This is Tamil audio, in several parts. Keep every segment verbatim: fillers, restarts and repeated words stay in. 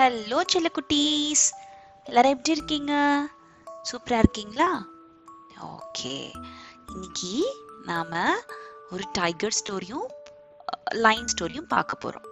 ஹலோ செல்லக்குட்டீஸ், எல்லாரும் எப்படி இருக்கீங்க? சூப்பரா இருக்கீங்களா? ஓகே, இன்னைக்கு நாம ஒரு டைகர் ஸ்டோரியும் லைன் ஸ்டோரியும் பார்க்க போறோம்.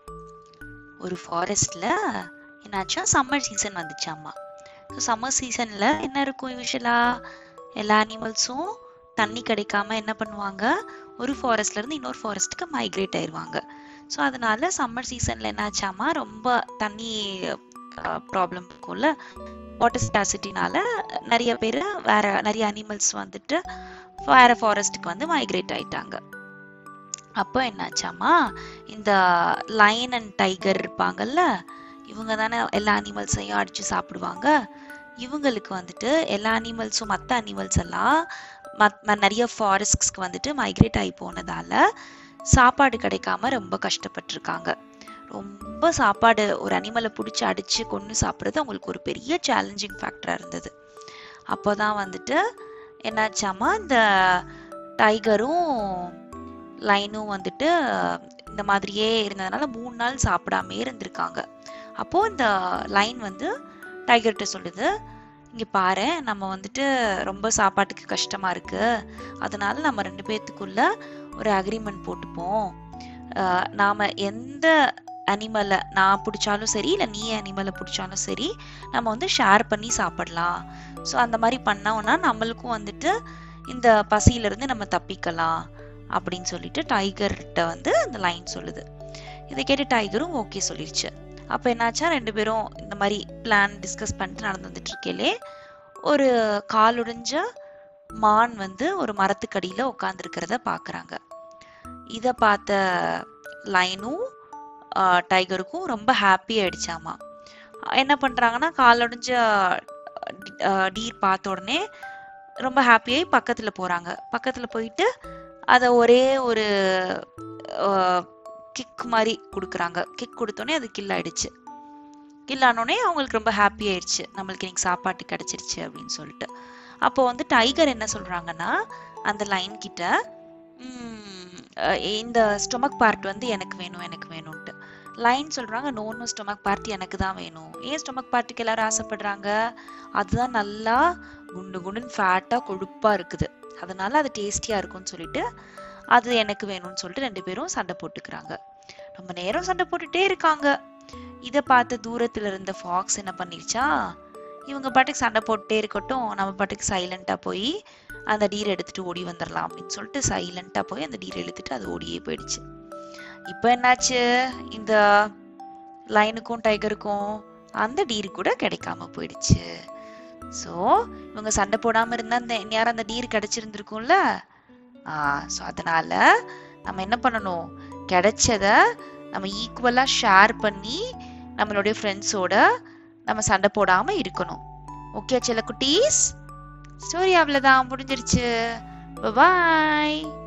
ஒரு ஃபாரஸ்ட்ல என்னாச்சா, சம்மர் சீசன் வந்துச்சாமா. சம்மர் சீசன்ல என்ன இருக்கும், யூஸ்வலா எல்லா அனிமல்ஸும் தண்ணி கிடைக்காம என்ன பண்ணுவாங்க, ஒரு ஃபாரஸ்ட்ல இருந்து இன்னொரு ஃபாரஸ்ட்டுக்கு மைக்ரேட் ஆயிடுவாங்க. ஸோ அதனால சம்மர் சீசன்ல என்னாச்சாமா, ரொம்ப தண்ணி ப்ராப்ளம் இருக்கும்ல, வாட்டர் ஸ்கார்சிட்டினால நிறைய பேர் வேற நிறைய அனிமல்ஸ் வந்துட்டு வேற ஃபாரஸ்ட்டுக்கு வந்து மைக்ரேட் ஆயிட்டாங்க. அப்போ என்னாச்சாமா, இந்த லயன் அண்ட் டைகர் இருப்பாங்கல்ல, இவங்க தானே எல்லா அனிமல்ஸையும் அடிச்சு சாப்பிடுவாங்க. இவங்களுக்கு வந்துட்டு எல்லா அனிமல்ஸும் மற்ற அனிமல்ஸ் எல்லாம் நிறைய ஃபாரஸ்ட்ஸ்க்கு வந்துட்டு மைக்ரேட் ஆகி போனதால சாப்பாடு கிடைக்காம ரொம்ப கஷ்டப்பட்டிருக்காங்க. ரொம்ப சாப்பாடு, ஒரு அனிமலை பிடிச்சி அடிச்சு கொண்டு சாப்பிட்றது அவங்களுக்கு ஒரு பெரிய சேலஞ்சிங் ஃபேக்டரா இருந்தது. அப்போதான் வந்துட்டு என்னாச்சாமா, இந்த டைகரும் லைனும் வந்துட்டு இந்த மாதிரியே இருந்ததுனால மூணு நாள் சாப்பிடாமே இருந்திருக்காங்க. அப்போ இந்த லைன் வந்து டைகர்கிட்ட சொல்லுது, இங்க பாரு, நம்ம வந்துட்டு ரொம்ப சாப்பாட்டுக்கு கஷ்டமா இருக்கு, அதனால நம்ம ரெண்டு பேர்த்துக்குள்ள ஒரு அக்ரிமெண்ட் போட்டுப்போம். நாம எந்த அனிமலை நான் பிடிச்சாலும் சரி, இல்லை நீ அனிமலை பிடிச்சாலும் சரி, நம்ம வந்து ஷேர் பண்ணி சாப்பிடலாம். ஸோ அந்த மாதிரி பண்ணோம்னா நம்மளுக்கும் வந்துட்டு இந்த பசியிலிருந்து நம்ம தப்பிக்கலாம் அப்படின்னு சொல்லிட்டு டைகர்கிட்ட வந்து அந்த லைன் சொல்லுது. இதை கேட்டு டைகரும் ஓகே சொல்லிடுச்சு. அப்போ என்னாச்சா, ரெண்டு பேரும் இந்த மாதிரி பிளான் டிஸ்கஸ் பண்ணிட்டு நடந்து வந்துட்டு இருக்கேலே, ஒரு காலுடைஞ்ச மான் வந்து ஒரு மரத்துக்கடியில உட்காந்துருக்கிறத பாக்குறாங்க. இதை பார்த்த லைனும் டைகருக்கும் ரொம்ப ஹாப்பி ஆயிடுச்சாமா. என்ன பண்றாங்கன்னா, காலுடைஞ்ச டீர் பார்த்த உடனே ரொம்ப ஹாப்பியாகி பக்கத்துல போறாங்க. பக்கத்துல போயிட்டு அதை ஒரே ஒரு கிக் மாதிரி கொடுக்குறாங்க. கிக் கொடுத்தோடனே அது கில் ஆயிடுச்சு. கில் ஆனோடனே அவங்களுக்கு ரொம்ப ஹாப்பி ஆயிடுச்சு, நம்மளுக்கு இன்னைக்கு சாப்பாட்டு கிடைச்சிருச்சு அப்படின்னு சொல்லிட்டு. அப்போ வந்து டைகர் என்ன சொல்றாங்கன்னா, அந்த லைன் கிட்ட, இந்த ஸ்டொமக் பார்ட் வந்து எனக்கு வேணும் எனக்கு வேணும்ட்டு. லைன் சொல்றாங்க, நோன்னு ஸ்டொமக் பார்ட் எனக்கு தான் வேணும். ஏன் ஸ்டொமக் பார்ட்டுக்கு எல்லாரும் ஆசைப்படுறாங்க? அதுதான் நல்லா குண்டு குண்டுன்னு ஃபேட்டா கொழுப்பா இருக்குது, அதனால அது டேஸ்டியா இருக்கும்னு சொல்லிட்டு அது எனக்கு வேணும்னு சொல்லிட்டு ரெண்டு பேரும் சண்டை போட்டுக்கிறாங்க. ரொம்ப நேரம் சண்டை போட்டுட்டே இருக்காங்க. இதை பார்த்து தூரத்துல இருந்த ஃபாக்ஸ் என்ன பண்ணிருச்சா, இவங்க பாட்டுக்கு சண்டை போட்டுட்டே இருக்கட்டும், நம்ம பாட்டுக்கு சைலண்டா போய் அந்த டீர் எடுத்துட்டு ஓடி வந்துடலாம் அப்படின்னு சொல்லிட்டு சைலண்டா போய் அந்த டீர் எடுத்துட்டு அது ஓடியே போயிடுச்சு. இப்போ என்னாச்சு, இந்த லைனுக்கும் டைகருக்கும் அந்த டீர் கூட கிடைக்காம போயிடுச்சு. ஸோ இவங்க சண்டை போடாம இருந்தா அந்த நேரம் அந்த டீர் கிடைச்சிருந்துருக்கும்ல. ஆஹ் ஸோ அதனால நம்ம என்ன பண்ணணும், கிடைச்சத நம்ம ஈக்குவலா ஷேர் பண்ணி நம்மளுடைய ஃப்ரெண்ட்ஸோட நம்ம சண்டை போடாம இருக்கணும். ஓகே செல்ல குட்டீஸ், ஸ்டோரி அவ்வளவுதான், முடிஞ்சிருச்சு. பாய்.